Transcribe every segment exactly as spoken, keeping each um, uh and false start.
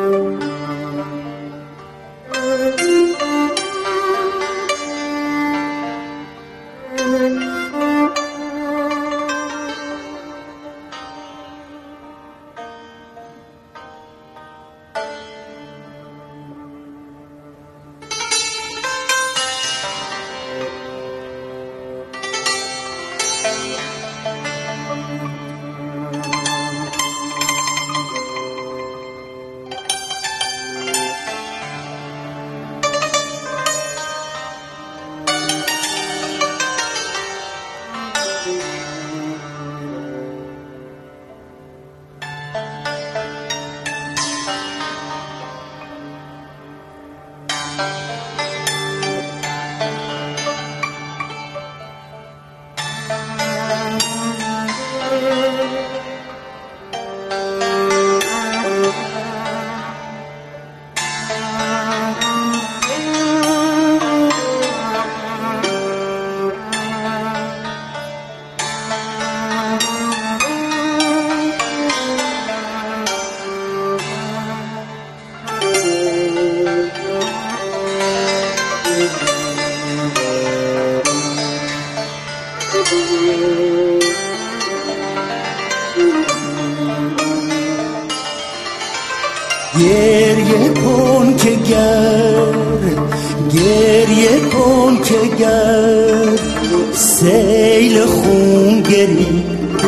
گریه کن که گر گریه کن که گر سیل خون گری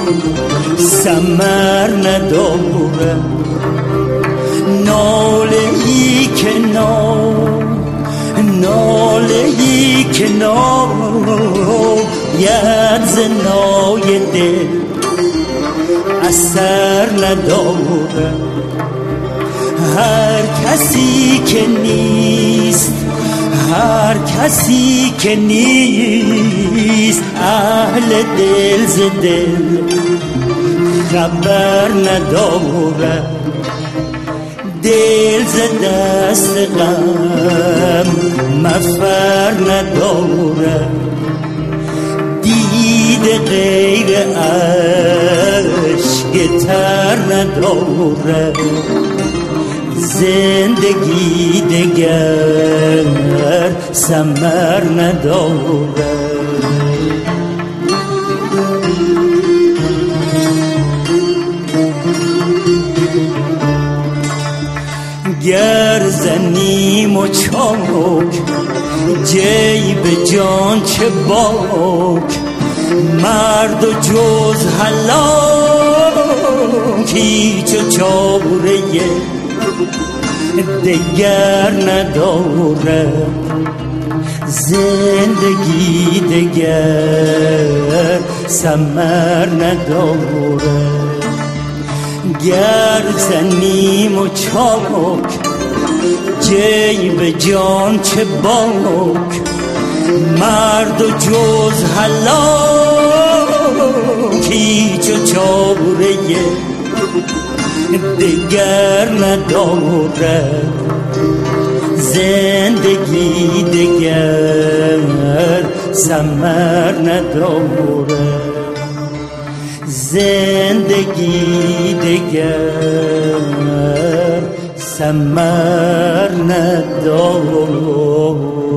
ثمر نداره، ناله ای که نال ناله ای که نال ید زنای دل اثر نداره. هر کسی که نیست هر کسی که نیست اهل دل ز دل خبر نداره. دل ز دست غم مفر نداره. دید غیر عشق تر نداره. زندگی دگر ثمر نداره. گر زنیم و چاک جیب جان چه باک، مرد و جز هلاک هیچ و چاره دگر نداره. زندگی دگر ثمر نداره. گر زنیم و چاک جیب جان چه باک، مرد و جز هلاک هیچ و چاره دگر نداره. زندگی دگر ثمر نداره. زندگی دگر ثمر نداره.